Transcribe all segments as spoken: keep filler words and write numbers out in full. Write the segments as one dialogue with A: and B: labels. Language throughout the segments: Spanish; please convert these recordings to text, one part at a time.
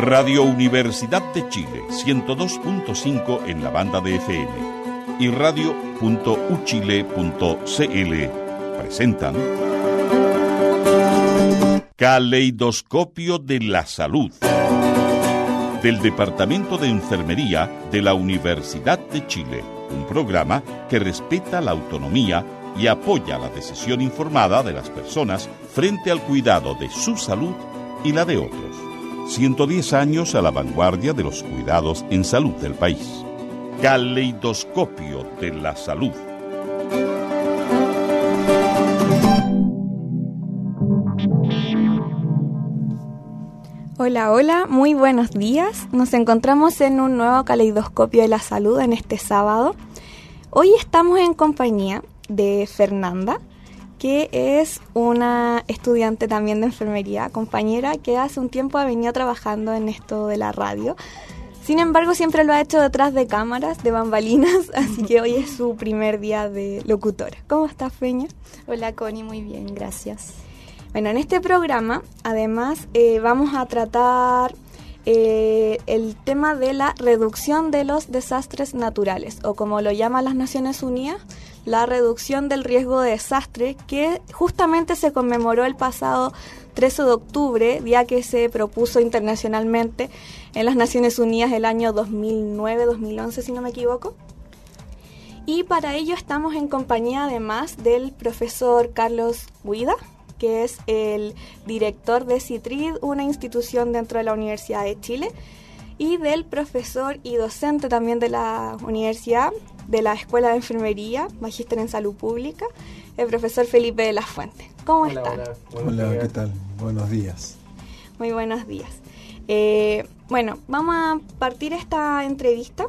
A: Radio Universidad de Chile, ciento dos punto cinco en la banda de F M y radio punto u chile punto c l presentan Caleidoscopio de la Salud, del Departamento de Enfermería de la Universidad de Chile, un programa que respeta la autonomía y apoya la decisión informada de las personas frente al cuidado de su salud y la de otros. ciento diez años a la vanguardia de los cuidados en salud del país. Caleidoscopio de la Salud.
B: Hola, hola, muy buenos días. Nos encontramos en un nuevo Caleidoscopio de la Salud en este sábado. Hoy estamos en compañía de Fernanda, que es una estudiante también de enfermería, compañera que hace un tiempo ha venido trabajando en esto de la radio. Sin embargo, siempre lo ha hecho detrás de cámaras, de bambalinas, así que hoy es su primer día de locutora. ¿Cómo estás, Feña?
C: Hola, Connie, muy bien, gracias.
B: Bueno, en este programa, además, eh, vamos a tratar eh, el tema de la reducción de los desastres naturales, o como lo llaman las Naciones Unidas, la reducción del riesgo de desastre, que justamente se conmemoró el pasado trece de octubre, día que se propuso internacionalmente en las Naciones Unidas el año dos mil nueve dos mil once, si no me equivoco. Y para ello estamos en compañía además del profesor Carlos Guida, que es el director de CITRID, una institución dentro de la Universidad de Chile, y del profesor y docente también de la universidad, de la Escuela de Enfermería, Magíster en Salud Pública, el profesor Felipe de la Fuente. ¿Cómo
D: hola,
B: están?
D: Hola, hola, ¿qué tal? Buenos días.
B: Muy buenos días. Eh, bueno, vamos a partir esta entrevista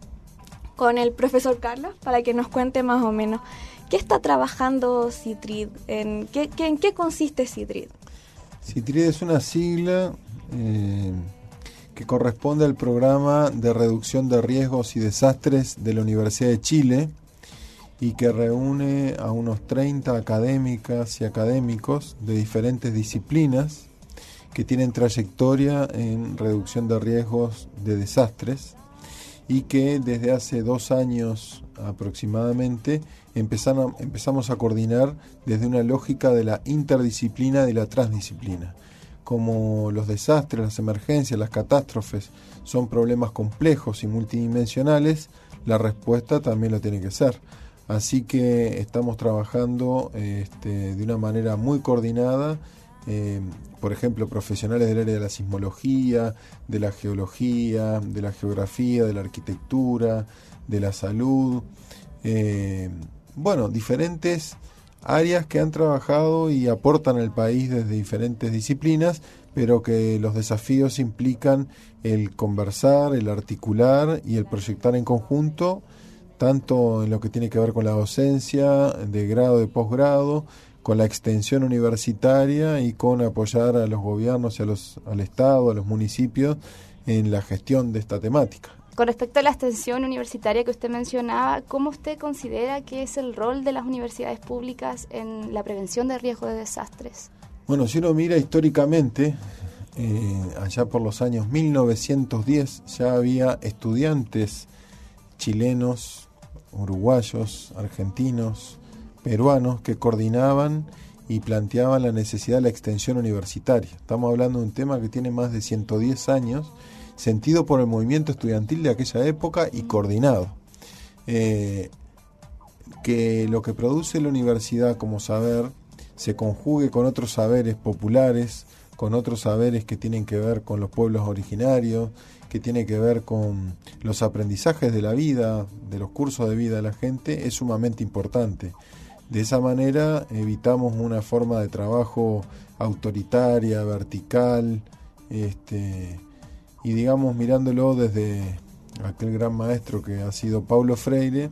B: con el profesor Carlos para que nos cuente más o menos qué está trabajando CITRID, en qué, qué, en qué consiste CITRID.
D: CITRID es una sigla eh, que corresponde al Programa de Reducción de Riesgos y Desastres de la Universidad de Chile y que reúne a unos treinta académicas y académicos de diferentes disciplinas que tienen trayectoria en reducción de riesgos de desastres y que desde hace dos años aproximadamente empezaron, empezamos a coordinar desde una lógica de la interdisciplina y la transdisciplina. Como los desastres, las emergencias, las catástrofes son problemas complejos y multidimensionales, la respuesta también lo tiene que ser. Así que estamos trabajando este, de una manera muy coordinada, eh, por ejemplo, profesionales del área de la sismología, de la geología, de la geografía, de la arquitectura, de la salud, eh, bueno, diferentes áreas que han trabajado y aportan al país desde diferentes disciplinas, pero que los desafíos implican el conversar, el articular y el proyectar en conjunto, tanto en lo que tiene que ver con la docencia de grado, de posgrado, con la extensión universitaria y con apoyar a los gobiernos y a los, al Estado, a los municipios en la gestión de esta temática.
C: Con respecto a la extensión universitaria que usted mencionaba, ¿cómo usted considera que es el rol de las universidades públicas en la prevención de riesgo de desastres?
D: Bueno, si uno mira históricamente, eh, allá por los años mil novecientos diez ya había estudiantes chilenos, uruguayos, argentinos, peruanos que coordinaban y planteaban la necesidad de la extensión universitaria. Estamos hablando de un tema que tiene más de ciento diez años, sentido por el movimiento estudiantil de aquella época y coordinado. Eh, que lo que produce la universidad como saber se conjugue con otros saberes populares, con otros saberes que tienen que ver con los pueblos originarios, que tiene que ver con los aprendizajes de la vida, de los cursos de vida de la gente, es sumamente importante. De esa manera evitamos una forma de trabajo autoritaria, vertical, este, y digamos mirándolo desde aquel gran maestro que ha sido Paulo Freire,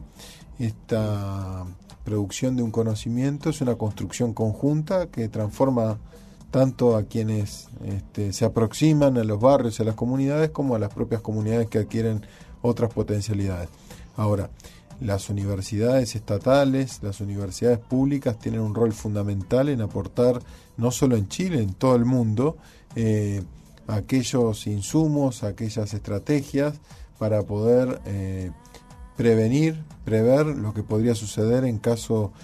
D: esta producción de un conocimiento es una construcción conjunta que transforma tanto a quienes este, se aproximan a los barrios y a las comunidades como a las propias comunidades que adquieren otras potencialidades. Ahora, las universidades estatales, las universidades públicas tienen un rol fundamental en aportar, no solo en Chile, en todo el mundo, eh, aquellos insumos, aquellas estrategias para poder eh, prevenir, prever lo que podría suceder en caso,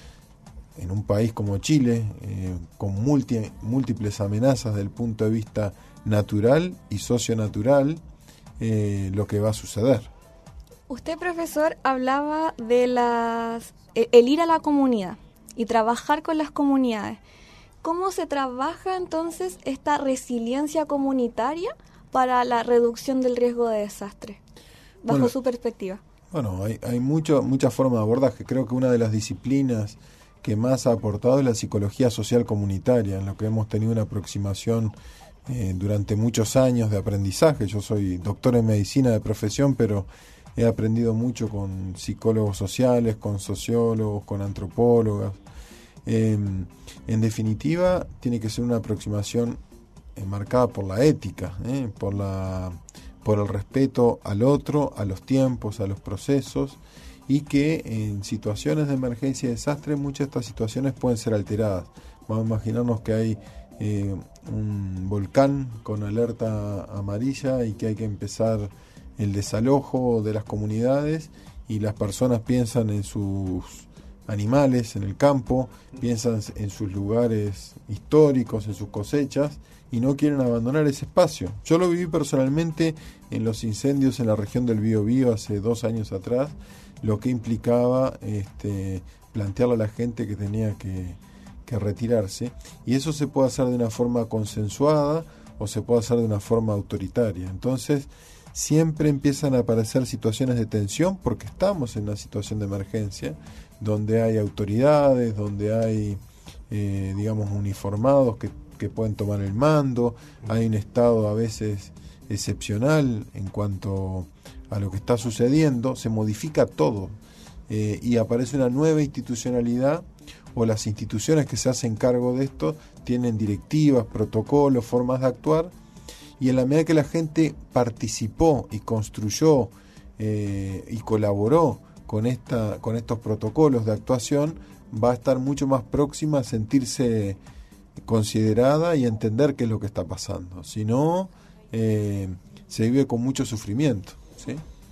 D: en un país como Chile, eh, con multi, múltiples amenazas desde el punto de vista natural y socionatural, eh, lo que va a suceder.
B: Usted, profesor, hablaba de las el, el ir a la comunidad y trabajar con las comunidades. ¿Cómo se trabaja entonces esta resiliencia comunitaria para la reducción del riesgo de desastre, bajo
D: bueno,
B: su perspectiva?
D: Bueno, hay, hay mucho, muchas formas de abordaje. Creo que una de las disciplinas que más ha aportado es la psicología social comunitaria, en lo que hemos tenido una aproximación eh, durante muchos años de aprendizaje. Yo soy doctor en medicina de profesión, pero he aprendido mucho con psicólogos sociales, con sociólogos, con antropólogas. Eh, en definitiva, tiene que ser una aproximación eh, marcada por la ética, eh, por la, por el respeto al otro, a los tiempos, a los procesos, y que en situaciones de emergencia y desastre muchas de estas situaciones pueden ser alteradas. Vamos a imaginarnos que hay eh, un volcán con alerta amarilla y que hay que empezar el desalojo de las comunidades, y las personas piensan en sus animales en el campo, piensan en sus lugares históricos, en sus cosechas, y no quieren abandonar ese espacio. Yo lo viví personalmente en los incendios en la región del Biobío hace dos años atrás, lo que implicaba este, plantearle a la gente que tenía que, que retirarse, y eso se puede hacer de una forma consensuada o se puede hacer de una forma autoritaria. Entonces siempre empiezan a aparecer situaciones de tensión porque estamos en una situación de emergencia donde hay autoridades, donde hay eh, digamos uniformados que, que pueden tomar el mando, hay un estado a veces excepcional en cuanto a lo que está sucediendo, se modifica todo eh, y aparece una nueva institucionalidad, o las instituciones que se hacen cargo de esto tienen directivas, protocolos, formas de actuar, y en la medida que la gente participó y construyó eh, y colaboró con esta con estos protocolos de actuación, va a estar mucho más próxima a sentirse considerada y a entender qué es lo que está pasando. Si no, eh, se vive con mucho sufrimiento, ¿sí?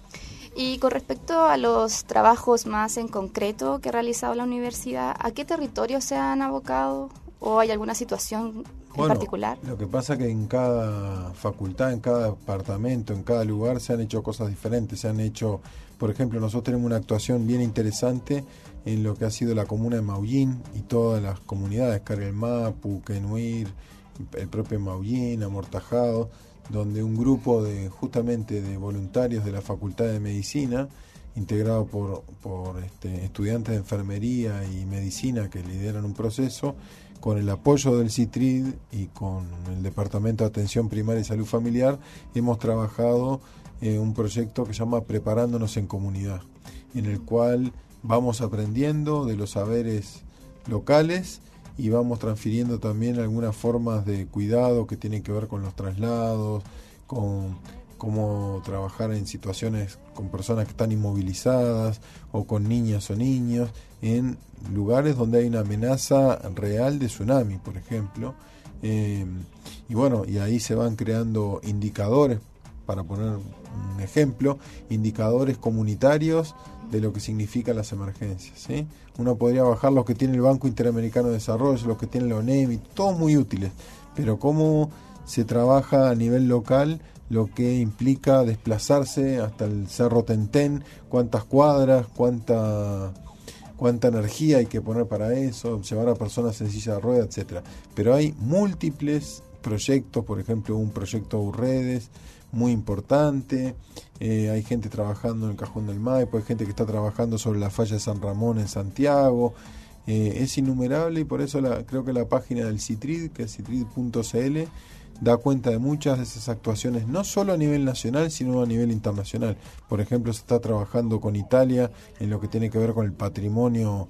C: Y con respecto a los trabajos más en concreto que ha realizado la universidad, ¿a qué territorios se han abocado? ¿O hay alguna situación en
D: bueno,
C: particular?
D: Lo que pasa es que en cada facultad, en cada departamento, en cada lugar se han hecho cosas diferentes. Se han hecho, por ejemplo, nosotros tenemos una actuación bien interesante en lo que ha sido la comuna de Maullín y todas las comunidades, Carelmapu, Quenuir, el propio Maullín, Amortajado, donde un grupo de justamente de voluntarios de la Facultad de Medicina, integrado por, por este, estudiantes de enfermería y medicina que lideran un proceso, con el apoyo del CITRID y con el Departamento de Atención Primaria y Salud Familiar, hemos trabajado eh, un proyecto que se llama Preparándonos en Comunidad, en el cual vamos aprendiendo de los saberes locales y vamos transfiriendo también algunas formas de cuidado que tienen que ver con los traslados, con cómo trabajar en situaciones con personas que están inmovilizadas o con niñas o niños en lugares donde hay una amenaza real de tsunami, por ejemplo. Eh, y bueno, y ahí se van creando indicadores, para poner un ejemplo, indicadores comunitarios de lo que significan las emergencias, ¿sí? Uno podría bajar los que tiene el Banco Interamericano de Desarrollo, los que tiene la ONEMI, todos muy útiles, pero cómo se trabaja a nivel local, lo que implica desplazarse hasta el Cerro Tentén, cuántas cuadras, cuánta cuánta energía hay que poner para eso, llevar a personas en silla de ruedas, etcétera. Pero hay múltiples proyectos, por ejemplo, un proyecto UREDES muy importante, eh, hay gente trabajando en el Cajón del Maipo, hay gente que está trabajando sobre la falla de San Ramón en Santiago, eh, es innumerable, y por eso la, creo que la página del CITRID, que es citrid punto c l, da cuenta de muchas de esas actuaciones, no solo a nivel nacional, sino a nivel internacional. Por ejemplo, se está trabajando con Italia en lo que tiene que ver con el patrimonio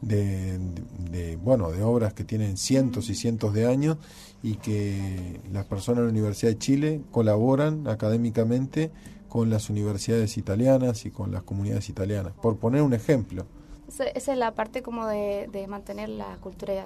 D: de, de, de bueno, de obras que tienen cientos y cientos de años, y que las personas de la Universidad de Chile colaboran académicamente con las universidades italianas y con las comunidades italianas, por poner un ejemplo.
C: Esa es la parte como de, de mantener la cultura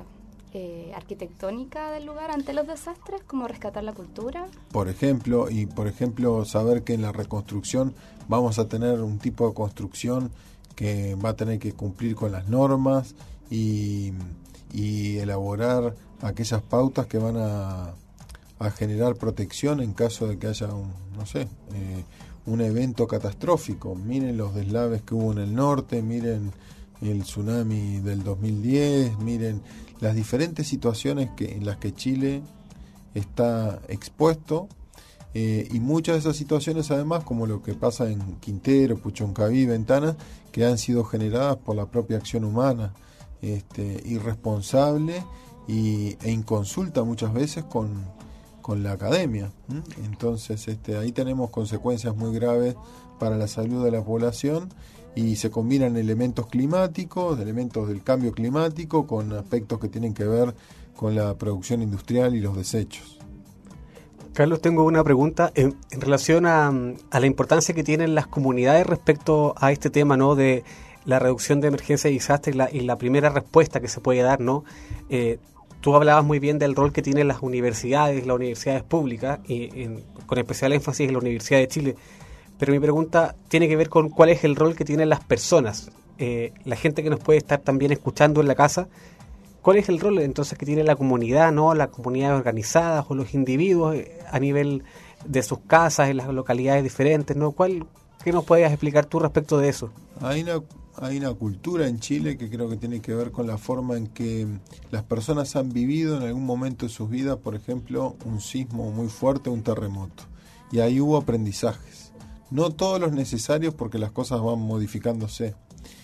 C: eh, arquitectónica del lugar ante los desastres, como rescatar la cultura.
D: Por ejemplo, y por ejemplo saber que en la reconstrucción vamos a tener un tipo de construcción que va a tener que cumplir con las normas y, y elaborar aquellas pautas que van a, a generar protección en caso de que haya un, no sé, eh, un evento catastrófico. Miren los deslaves que hubo en el norte, miren el tsunami del dos mil diez, miren las diferentes situaciones que, en las que Chile está expuesto, eh, y muchas de esas situaciones además, como lo que pasa en Quintero, Puchoncaví, Ventanas, que han sido generadas por la propia acción humana, este, irresponsable y, e inconsulta muchas veces con, con la academia. ¿Mm? Entonces este, ahí tenemos consecuencias muy graves para la salud de la población, y se combinan elementos climáticos, elementos del cambio climático, con aspectos que tienen que ver con la producción industrial y los desechos.
E: Carlos, tengo una pregunta en, en relación a, a la importancia que tienen las comunidades respecto a este tema, ¿no?, de la reducción de emergencia y desastres y la, y la primera respuesta que se puede dar, ¿no? Eh, tú hablabas muy bien del rol que tienen las universidades, las universidades públicas, y en, con especial énfasis en la Universidad de Chile. Pero mi pregunta tiene que ver con cuál es el rol que tienen las personas, eh, la gente que nos puede estar también escuchando en la casa. ¿Cuál es el rol entonces que tiene la comunidad, no, la comunidad organizada o los individuos eh, a nivel de sus casas, en las localidades diferentes, ¿no? ¿Cuál, qué nos puedes explicar tú respecto de eso?
D: Hay una, hay una cultura en Chile que creo que tiene que ver con la forma en que las personas han vivido en algún momento de sus vidas, por ejemplo, un sismo muy fuerte, un terremoto. Y ahí hubo aprendizajes. No todos los necesarios, porque las cosas van modificándose.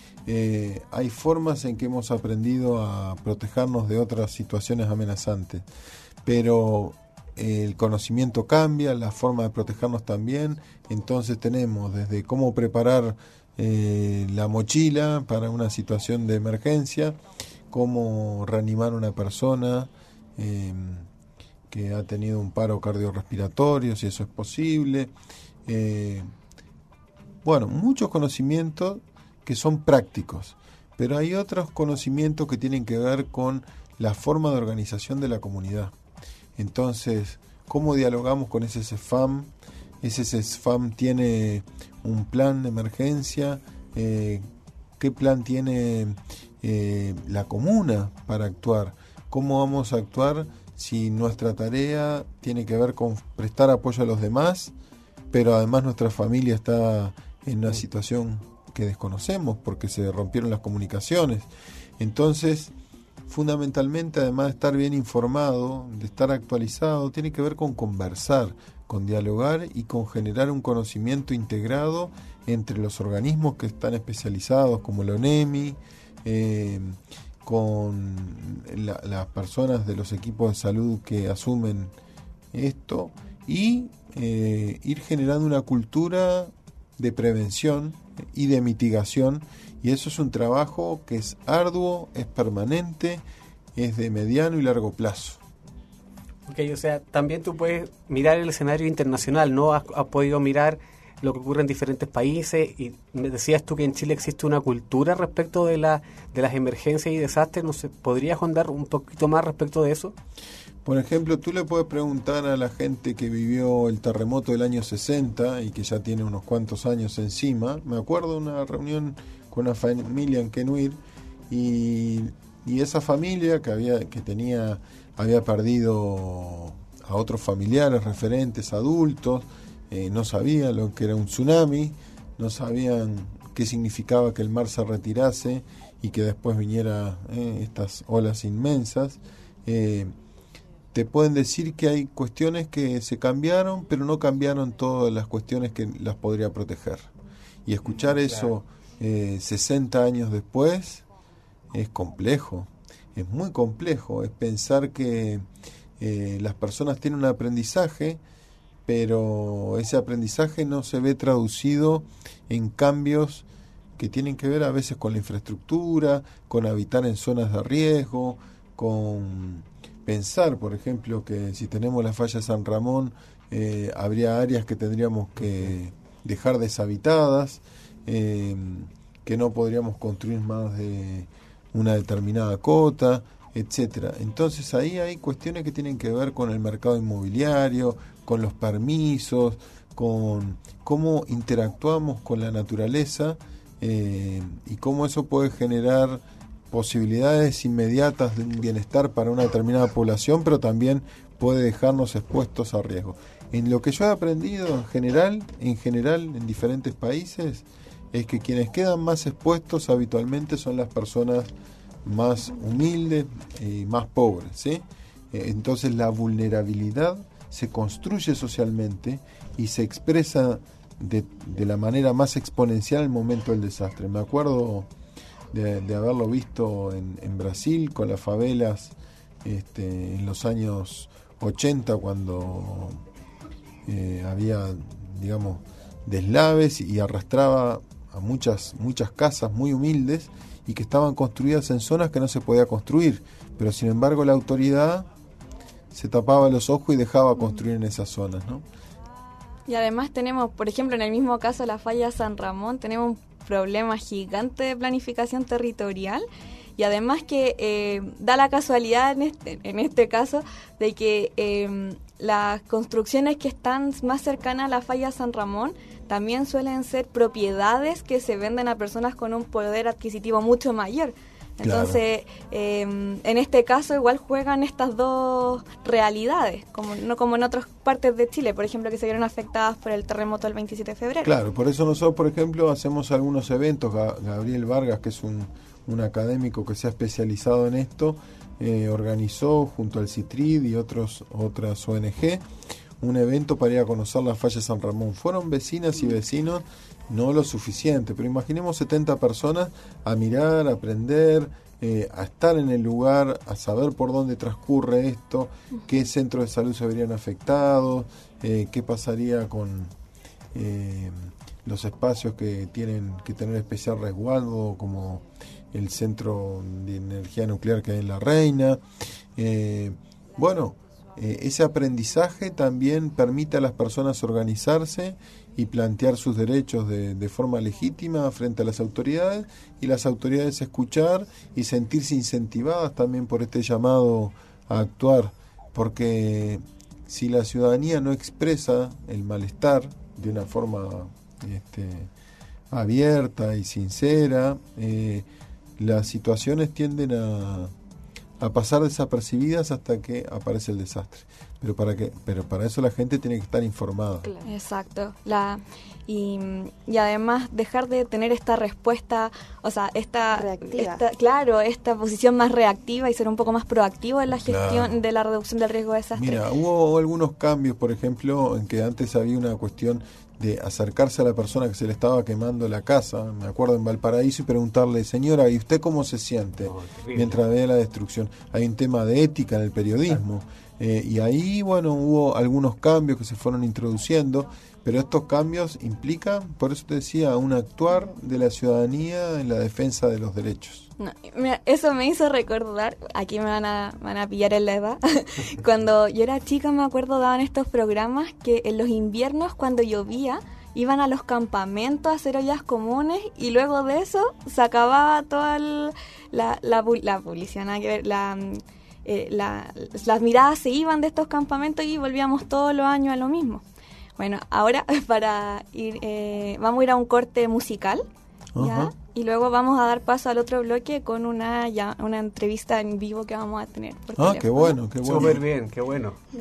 D: Eh, hay formas en que hemos aprendido a protegernos de otras situaciones amenazantes, pero eh, el conocimiento cambia, la forma de protegernos también. Entonces tenemos desde cómo preparar eh, la mochila para una situación de emergencia, cómo reanimar a una persona eh, que ha tenido un paro cardiorrespiratorio, si eso es posible. Eh, bueno, muchos conocimientos que son prácticos, pero hay otros conocimientos que tienen que ver con la forma de organización de la comunidad. Entonces, ¿cómo dialogamos con ese CESFAM? Ese CESFAM tiene un plan de emergencia, eh, ¿qué plan tiene eh, la comuna para actuar? ¿Cómo vamos a actuar si nuestra tarea tiene que ver con prestar apoyo a los demás, pero además nuestra familia está en una situación que desconocemos porque se rompieron las comunicaciones? Entonces, fundamentalmente, además de estar bien informado, de estar actualizado, tiene que ver con conversar, con dialogar y con generar un conocimiento integrado entre los organismos que están especializados, como la ONEMI, eh, con la, las personas de los equipos de salud que asumen esto, y eh, ir generando una cultura de prevención y de mitigación, y eso es un trabajo que es arduo, es permanente, es de mediano y largo plazo.
E: Ok, o sea, también tú puedes mirar el escenario internacional, ¿no? Has, has podido mirar lo que ocurre en diferentes países, y me decías tú que en Chile existe una cultura respecto de la de las emergencias y desastres. No sé, ¿podrías ahondar un poquito más respecto de eso?
D: Por ejemplo, tú le puedes preguntar a la gente que vivió el terremoto del año sesenta y que ya tiene unos cuantos años encima. Me acuerdo de una reunión con una familia en Quenuir, y, y esa familia que había que tenía había perdido a otros familiares, referentes, adultos, eh, no sabían lo que era un tsunami, no sabían qué significaba que el mar se retirase y que después viniera eh, estas olas inmensas. Eh, te pueden decir que hay cuestiones que se cambiaron, pero no cambiaron todas las cuestiones que las podría proteger. Y escuchar eso eh, sesenta años después es complejo, es muy complejo. Es pensar que eh, las personas tienen un aprendizaje, pero ese aprendizaje no se ve traducido en cambios que tienen que ver a veces con la infraestructura, con habitar en zonas de riesgo, con pensar, por ejemplo, que si tenemos la falla de San Ramón, eh, habría áreas que tendríamos que dejar deshabitadas, eh, que no podríamos construir más de una determinada cota, etcétera. Entonces ahí hay cuestiones que tienen que ver con el mercado inmobiliario, con los permisos, con cómo interactuamos con la naturaleza eh, y cómo eso puede generar posibilidades inmediatas de un bienestar para una determinada población, pero también puede dejarnos expuestos a riesgo. En lo que yo he aprendido en general, en general en diferentes países, es que quienes quedan más expuestos habitualmente son las personas más humildes y más pobres, ¿sí? Entonces la vulnerabilidad se construye socialmente y se expresa de, de la manera más exponencial en el momento del desastre. Me acuerdo de, de haberlo visto en, en Brasil con las favelas este, en los años ochenta, cuando eh, había, digamos, deslaves y arrastraba a muchas, muchas casas muy humildes y que estaban construidas en zonas que no se podía construir, pero sin embargo la autoridad se tapaba los ojos y dejaba construir en esas zonas, ¿no?
B: Y además tenemos, por ejemplo, en el mismo caso de la falla San Ramón, tenemos un problema gigante de planificación territorial, y además que eh, da la casualidad en este, en este caso de que eh, las construcciones que están más cercanas a la falla San Ramón también suelen ser propiedades que se venden a personas con un poder adquisitivo mucho mayor. Entonces, claro. eh, en este caso igual juegan estas dos realidades, como no como en otras partes de Chile, por ejemplo, que se vieron afectadas por el terremoto del veintisiete de febrero.
D: Claro, por eso nosotros, por ejemplo, hacemos algunos eventos. Gabriel Vargas, que es un, un académico que se ha especializado en esto, eh, organizó junto al CITRID y otros otras O N G un evento para ir a conocer la falla San Ramón. Fueron vecinas y vecinos, no lo suficiente, pero imaginemos setenta personas a mirar, a aprender, eh, a estar en el lugar, a saber por dónde transcurre esto, qué centros de salud se verían afectados, eh, qué pasaría con eh, los espacios que tienen que tener especial resguardo, como el centro de energía nuclear que hay en La Reina. Eh, bueno, eh, ese aprendizaje también permite a las personas organizarse y plantear sus derechos de, de forma legítima frente a las autoridades, y las autoridades escuchar y sentirse incentivadas también por este llamado a actuar, porque si la ciudadanía no expresa el malestar de una forma este, abierta y sincera, eh, las situaciones tienden a, a pasar desapercibidas hasta que aparece el desastre. Pero para que, pero para eso la gente tiene que estar informada.
B: Exacto. La y, y además dejar de tener esta respuesta, o sea, esta,
C: reactiva.
B: esta claro, esta posición más reactiva y ser un poco más proactivo en la gestión claro. de la reducción del riesgo de desastre.
D: Mira, hubo algunos cambios, por ejemplo, en que antes había una cuestión de acercarse a la persona que se le estaba quemando la casa, me acuerdo en Valparaíso, y preguntarle, señora, ¿y usted cómo se siente oh, mientras ve la destrucción? Hay un tema de ética en el periodismo. Claro. Eh, y ahí, bueno, hubo algunos cambios que se fueron introduciendo, pero estos cambios implican, por eso te decía, un actuar de la ciudadanía en la defensa de los derechos.
B: No, mira, eso me hizo recordar, aquí me van a, van a pillar en la edad, cuando yo era chica me acuerdo daban estos programas que en los inviernos cuando llovía iban a los campamentos a hacer ollas comunes, y luego de eso se acababa toda el, la, la, la publicidad, nada que ver, la... Eh, la, las miradas se iban de estos campamentos y volvíamos todos los años a lo mismo. Bueno, ahora para ir, eh, vamos a ir a un corte musical, ¿ya? Y luego vamos a dar paso al otro bloque con una ya, una entrevista en vivo que vamos a tener por
D: Ah,
B: teléfono.
D: qué bueno, qué bueno.
E: Súper bien, qué bueno.
B: ¿Ya?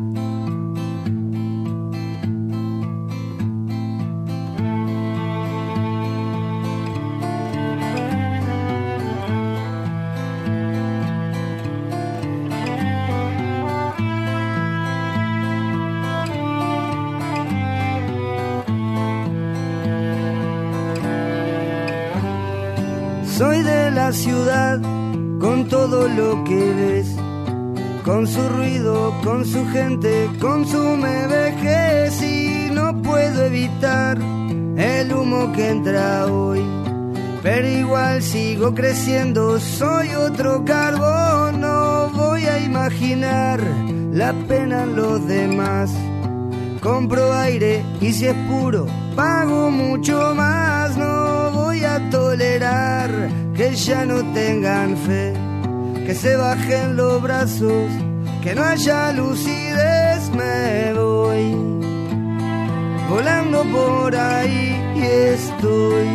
F: Soy de la ciudad, con todo lo que ves, con su ruido, con su gente, con su me vejez, y no puedo evitar el humo que entra hoy, pero igual sigo creciendo, soy otro carbón, no voy a imaginar la pena en los demás. Compro aire y si es puro, pago mucho más. No voy a tolerar que ya no tengan fe, que se bajen los brazos, que no haya lucidez, me voy volando por ahí y estoy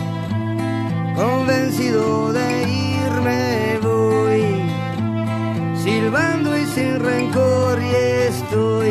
F: convencido de irme, voy silbando y sin rencor y estoy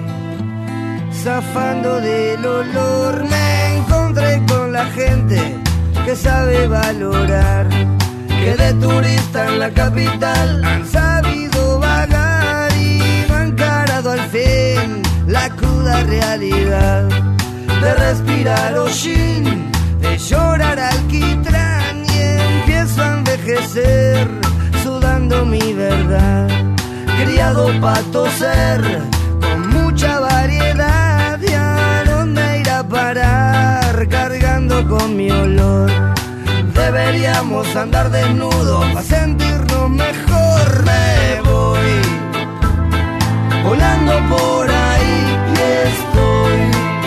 F: zafando del olor. Me encontré con la gente que sabe valorar, que de turista en la capital han sabido vagar y no han encarado al fin la cruda realidad de respirar hollín, de llorar alquitrán, y empiezo a envejecer sudando mi verdad, criado pa' toser con mucha variedad. ¿Y a dónde ir a parar cargando con mi olor? Deberíamos andar desnudos para sentirnos mejor. Me voy volando por ahí y estoy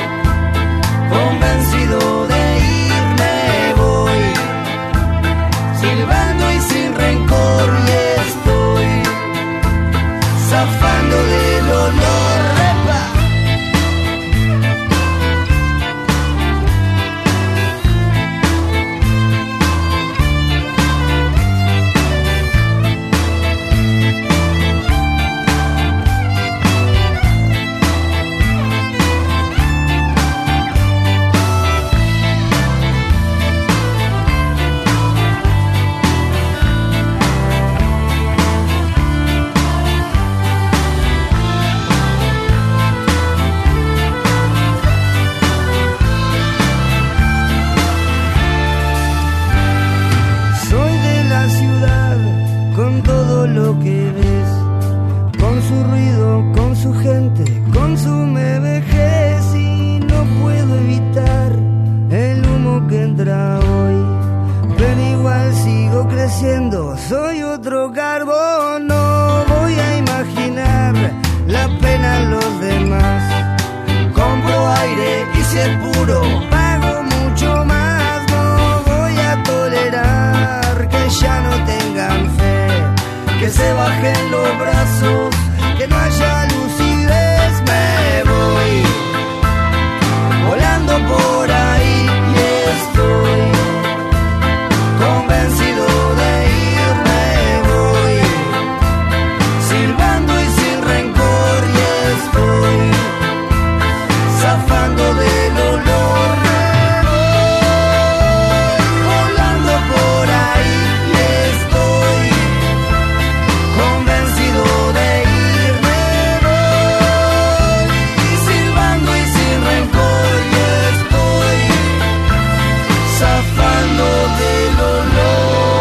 F: convencido de irme, voy silbando y sin rencor y estoy zafando del olor. ¡Epa! Soy otro carbón, no voy a imaginar la pena en los demás. Compro aire y si es puro pago mucho más. No voy a tolerar que ya no tengan fe, que se bajen los brazos, que no haya lucidez. Me voy volando por ahí y estoy convencido de irme, voy silbando y sin rencor y estoy zafando del olor. Me voy volando por ahí y estoy convencido de irme, voy silbando y sin rencor y estoy zafando del olor.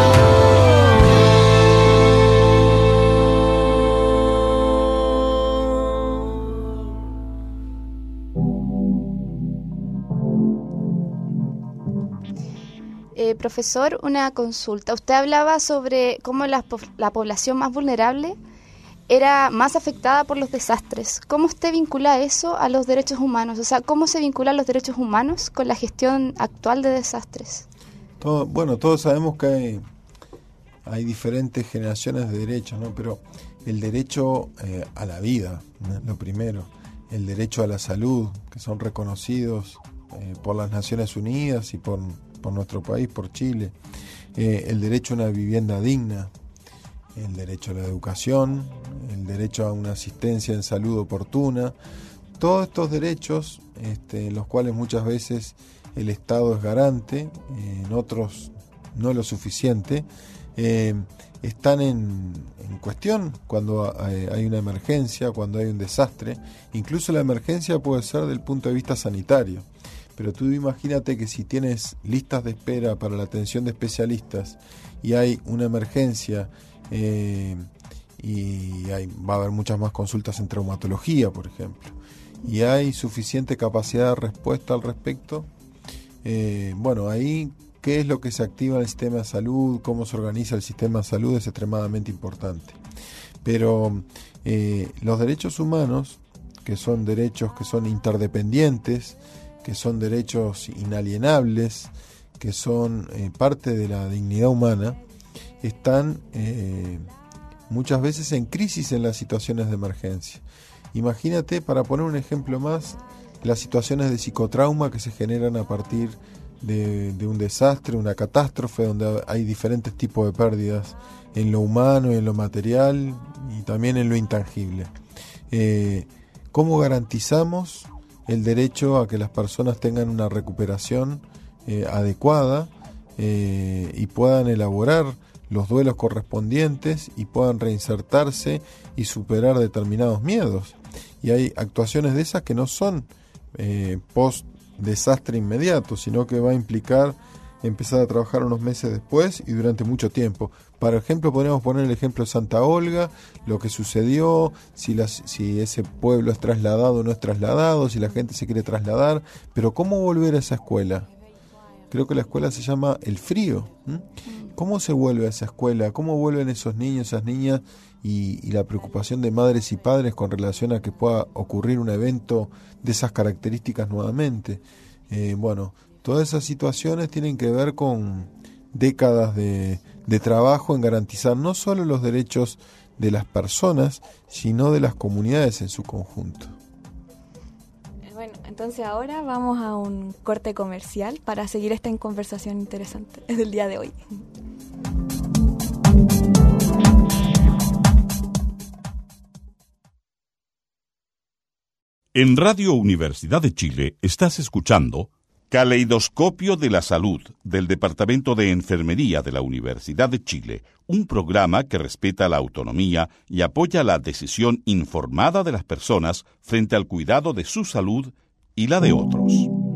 C: Eh, profesor, una consulta. Usted hablaba sobre cómo la, la población más vulnerable era más afectada por los desastres. ¿Cómo usted vincula eso a los derechos humanos? O sea, ¿cómo se vinculan los derechos humanos con la gestión actual de desastres?
D: Todo, bueno, todos sabemos que hay, hay diferentes generaciones de derechos, ¿no? Pero el derecho eh, a la vida, ¿no? Lo primero, el derecho a la salud, que son reconocidos eh, por las Naciones Unidas y por, por nuestro país, por Chile, eh, el derecho a una vivienda digna, el derecho a la educación, el derecho a una asistencia en salud oportuna, todos estos derechos, este, los cuales muchas veces el Estado es garante, en otros no lo suficiente, eh, están en, en cuestión cuando hay, hay una emergencia, cuando hay un desastre. Incluso la emergencia puede ser del punto de vista sanitario, pero tú imagínate que si tienes listas de espera para la atención de especialistas y hay una emergencia, eh, y hay, va a haber muchas más consultas en traumatología, por ejemplo, y hay suficiente capacidad de respuesta al respecto, eh, bueno, ahí qué es lo que se activa en el sistema de salud, cómo se organiza el sistema de salud es extremadamente importante. Pero eh, los derechos humanos, que son derechos que son interdependientes, que son derechos inalienables, que son eh, parte de la dignidad humana, están eh, muchas veces en crisis en las situaciones de emergencia. Imagínate, para poner un ejemplo más, las situaciones de psicotrauma que se generan a partir de, de un desastre, una catástrofe, donde hay diferentes tipos de pérdidas en lo humano, en lo material y también en lo intangible. Eh, ¿Cómo garantizamos el derecho a que las personas tengan una recuperación eh, adecuada eh, y puedan elaborar los duelos correspondientes y puedan reinsertarse y superar determinados miedos? Y hay actuaciones de esas que no son eh, post desastre inmediato, sino que va a implicar empezar a trabajar unos meses después y durante mucho tiempo. Por ejemplo, podríamos poner el ejemplo de Santa Olga, lo que sucedió, si, las, si ese pueblo es trasladado o no es trasladado, si la gente se quiere trasladar, pero ¿cómo volver a esa escuela? Creo que la escuela se llama El Frío. ¿Mm? ¿Cómo se vuelve a esa escuela? ¿Cómo vuelven esos niños, esas niñas? Y, y la preocupación de madres y padres con relación a que pueda ocurrir un evento de esas características nuevamente. Eh, bueno, todas esas situaciones tienen que ver con décadas de, de trabajo en garantizar no solo los derechos de las personas, sino de las comunidades en su conjunto.
B: Bueno, entonces ahora vamos a un corte comercial para seguir esta conversación interesante del día de hoy.
A: En Radio Universidad de Chile estás escuchando Caleidoscopio de la Salud del Departamento de Enfermería de la Universidad de Chile, un programa que respeta la autonomía y apoya la decisión informada de las personas frente al cuidado de su salud y la de otros.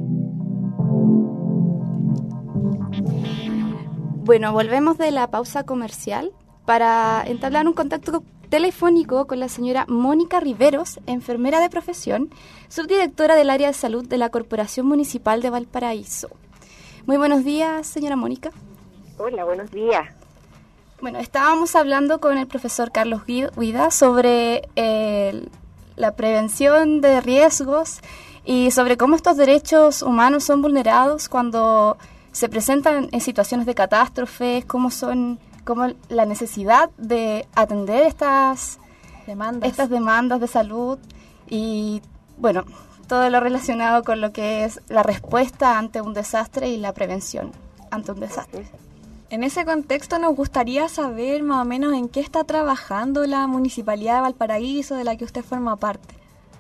C: Bueno, volvemos de la pausa comercial para entablar un contacto telefónico con la señora Mónica Riveros, enfermera de profesión, subdirectora del área de salud de la Corporación Municipal de Valparaíso. Muy buenos días, señora Mónica.
G: Hola, buenos días.
C: Bueno, estábamos hablando con el profesor Carlos Guida sobre eh, la prevención de riesgos y sobre cómo estos derechos humanos son vulnerados cuando se presentan en situaciones de catástrofes, cómo son... como la necesidad de atender estas demandas. estas demandas de salud y, bueno, todo lo relacionado con lo que es la respuesta ante un desastre y la prevención ante un desastre.
B: En ese contexto nos gustaría saber más o menos en qué está trabajando la Municipalidad de Valparaíso, de la que usted forma parte.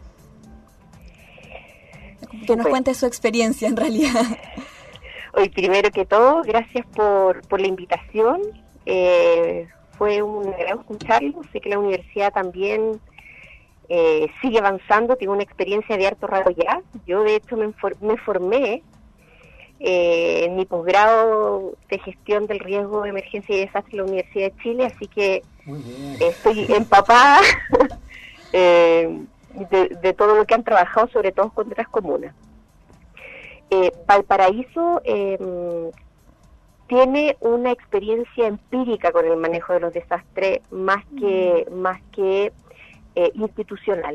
B: Que nos cuente su experiencia, en realidad.
G: Hoy, primero que todo, gracias por, por la invitación. Eh, fue un agrado escucharlo. Sé que la universidad también eh, sigue avanzando, tiene una experiencia de harto rato ya. Yo de hecho me, for- me formé eh, en mi posgrado de gestión del riesgo de emergencia y desastre en la Universidad de Chile, así que estoy empapada eh, de, de todo lo que han trabajado, sobre todo con otras comunas. Eh, Valparaíso eh, tiene una experiencia empírica con el manejo de los desastres más que mm. más que eh, institucional.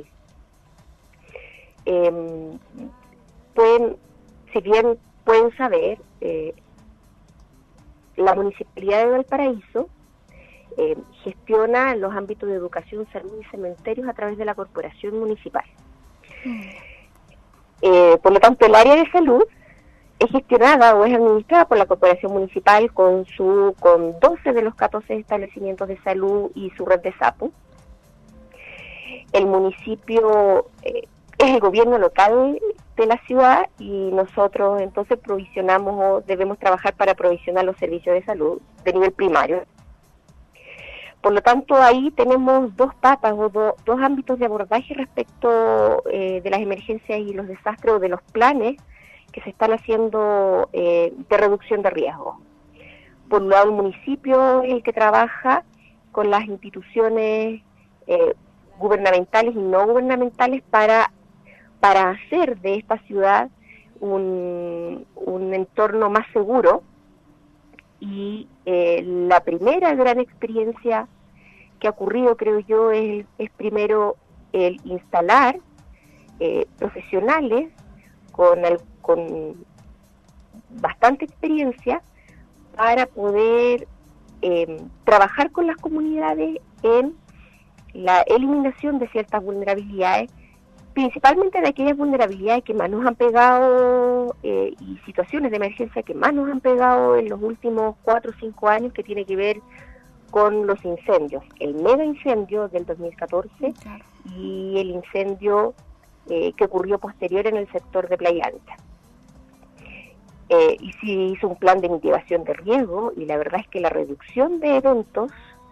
G: Eh, pueden, si bien pueden saber, eh, la Municipalidad de Valparaíso eh, gestiona los ámbitos de educación, salud y cementerios a través de la Corporación Municipal. Mm. Eh, por lo tanto, el área de salud es gestionada o es administrada por la Corporación Municipal con su con doce de los catorce establecimientos de salud y su red de SAPU. El municipio eh, es el gobierno local de la ciudad y nosotros entonces provisionamos o debemos trabajar para provisionar los servicios de salud de nivel primario. Por lo tanto, ahí tenemos dos patas o do, dos ámbitos de abordaje respecto eh, de las emergencias y los desastres o de los planes que se están haciendo eh, de reducción de riesgo. Por un lado, el municipio es el que trabaja con las instituciones eh, gubernamentales y no gubernamentales para, para hacer de esta ciudad un, un entorno más seguro. Y eh, la primera gran experiencia que ha ocurrido, creo yo, es, es primero el instalar eh, profesionales con, el, con bastante experiencia para poder eh, trabajar con las comunidades en la eliminación de ciertas vulnerabilidades, principalmente de aquellas vulnerabilidades que más nos han pegado eh, y situaciones de emergencia que más nos han pegado en los últimos cuatro o cinco años, que tiene que ver con los incendios, el mega incendio del dos mil catorce, claro, y el incendio eh, que ocurrió posterior en el sector de Playa Ancha. Eh, y se hizo un plan de mitigación de riesgo, y la verdad es que la reducción de eventos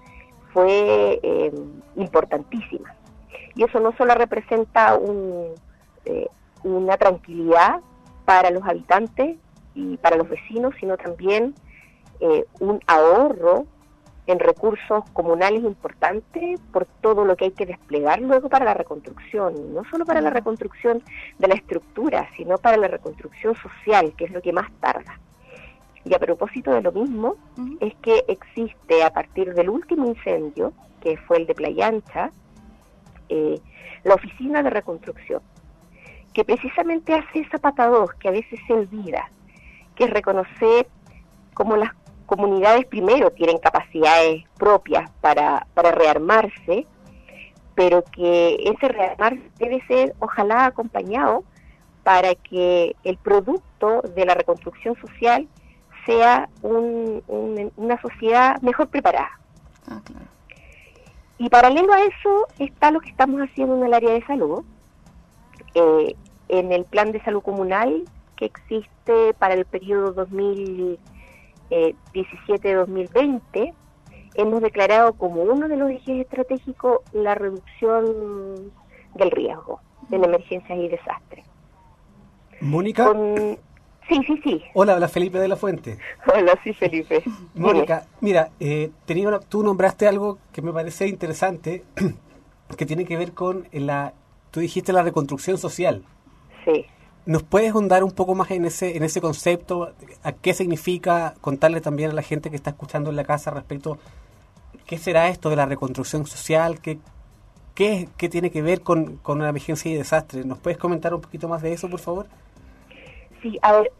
G: fue eh, importantísima. Y eso no solo representa un, eh, una tranquilidad para los habitantes y para los vecinos, sino también eh, un ahorro en recursos comunales importantes por todo lo que hay que desplegar luego para la reconstrucción, no solo para la reconstrucción de la estructura, sino para la reconstrucción social, que es lo que más tarda. Y a propósito de lo mismo, uh-huh, es que existe a partir del último incendio, que fue el de Playa Ancha, eh, la Oficina de Reconstrucción, que precisamente hace esa pata dos que a veces se olvida, que es reconocer cómo las comunidades primero tienen capacidades propias para, para rearmarse, pero que ese rearmarse debe ser ojalá acompañado para que el producto de la reconstrucción social sea un, un, una sociedad mejor preparada. Ah, claro. Y paralelo a eso está lo que estamos haciendo en el área de salud, eh, en el plan de salud comunal que existe para el periodo dos mil diecisiete a dos mil veinte, hemos declarado como uno de los ejes estratégicos la reducción del riesgo en emergencias y desastres.
E: Mónica.
G: Con... Sí, sí, sí.
E: Hola, hola Felipe de la Fuente.
G: Hola, sí, Felipe.
E: Mónica, mira, eh, tenía una, tú nombraste algo que me parece interesante, que tiene que ver con la, tú dijiste la reconstrucción social.
G: Sí.
E: ¿Nos puedes ahondar un poco más en ese en ese concepto? ¿A qué significa? Contarle también a la gente que está escuchando en la casa respecto, ¿qué será esto de la reconstrucción social? ¿Qué, qué, qué tiene que ver con, con una emergencia y desastre? ¿Nos puedes comentar un poquito más de eso, por favor?
G: Sí, a ver,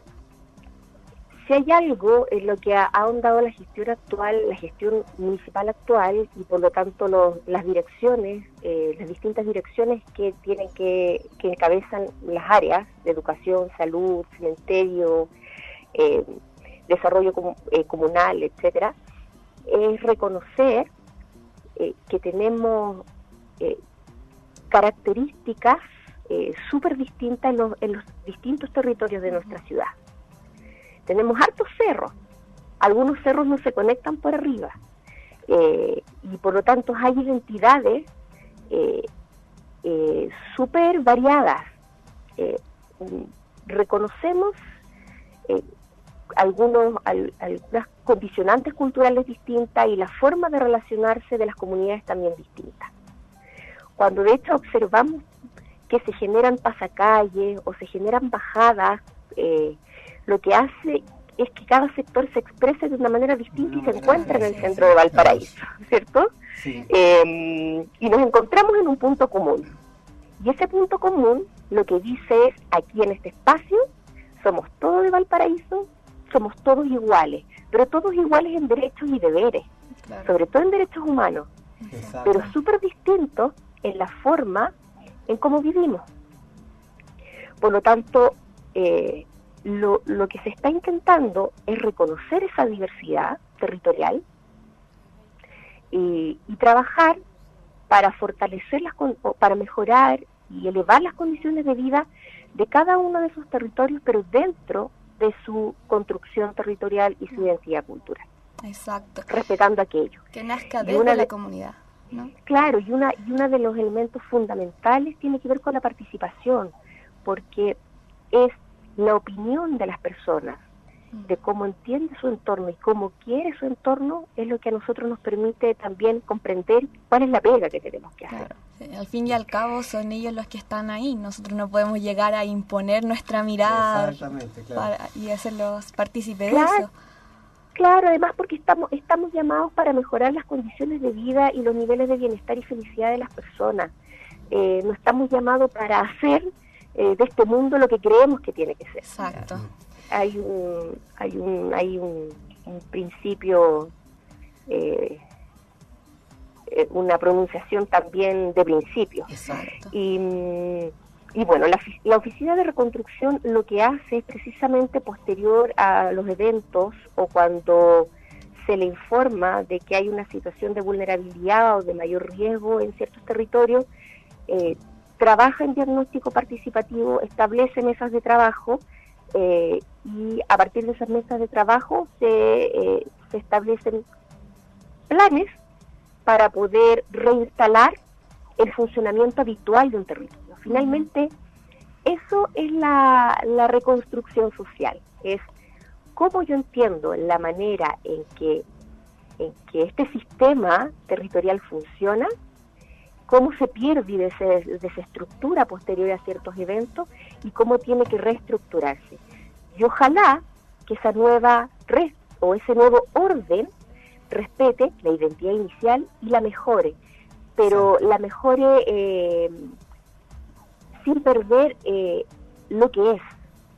G: si hay algo en lo que ha ahondado la gestión actual, la gestión municipal actual, y por lo tanto los, las direcciones, eh, las distintas direcciones que tienen que, que encabezan las áreas de educación, salud, cementerio, eh, desarrollo com, eh, comunal, etcétera, es reconocer eh, que tenemos eh, características eh, súper distintas en los, en los distintos territorios de nuestra ciudad. Tenemos hartos cerros, algunos cerros no se conectan por arriba, eh, y por lo tanto hay identidades eh, eh, súper variadas. Eh, reconocemos eh, algunos al, algunas condicionantes culturales distintas y la forma de relacionarse de las comunidades también distintas. Cuando de hecho observamos que se generan pasacalles o se generan bajadas, eh, lo que hace es que cada sector se exprese de una manera distinta y se encuentra en el centro de Valparaíso, ¿cierto? Sí. Eh, y nos encontramos en un punto común. Y ese punto común lo que dice es, aquí en este espacio somos todos de Valparaíso, somos todos iguales, pero todos iguales en derechos y deberes, claro, sobre todo en derechos humanos, exacto, pero súper distintos en la forma en cómo vivimos. Por lo tanto, eh, Lo, lo que se está intentando es reconocer esa diversidad territorial y, y trabajar para fortalecer, las, para mejorar y elevar las condiciones de vida de cada uno de esos territorios, pero dentro de su construcción territorial y su identidad cultural.
C: Exacto.
G: Respetando aquello.
C: Que nazca desde de, la comunidad, ¿no?
G: Claro, y una y uno de los elementos fundamentales tiene que ver con la participación, porque es la opinión de las personas, de cómo entiende su entorno y cómo quiere su entorno, es lo que a nosotros nos permite también comprender cuál es la pega que tenemos que hacer.
B: Claro. Sí, al fin y al cabo son ellos los que están ahí, nosotros no podemos llegar a imponer nuestra mirada claro, para, y hacerlos partícipes
G: claro,
B: de eso.
G: Claro, además porque estamos, estamos llamados para mejorar las condiciones de vida y los niveles de bienestar y felicidad de las personas. Eh, no estamos llamados para hacer Eh, de este mundo lo que creemos que tiene que ser.
B: Exacto.
G: Hay un hay un hay un, un principio eh, una pronunciación también de principio.
H: Exacto.
G: Y, y bueno, la, la Oficina de Reconstrucción lo que hace es precisamente posterior a los eventos o cuando se le informa de que hay una situación de vulnerabilidad o de mayor riesgo en ciertos territorios, eh, trabaja en diagnóstico participativo, establece mesas de trabajo eh, y a partir de esas mesas de trabajo se, eh, se establecen planes para poder reinstalar el funcionamiento habitual de un territorio. Finalmente, eso es la, la reconstrucción social, es cómo yo entiendo la manera en que, en que este sistema territorial funciona, cómo se pierde y des- desestructura posterior a ciertos eventos y cómo tiene que reestructurarse. Y ojalá que esa nueva red o ese nuevo orden respete la identidad inicial y la mejore, pero la mejore eh, sin perder eh, lo que es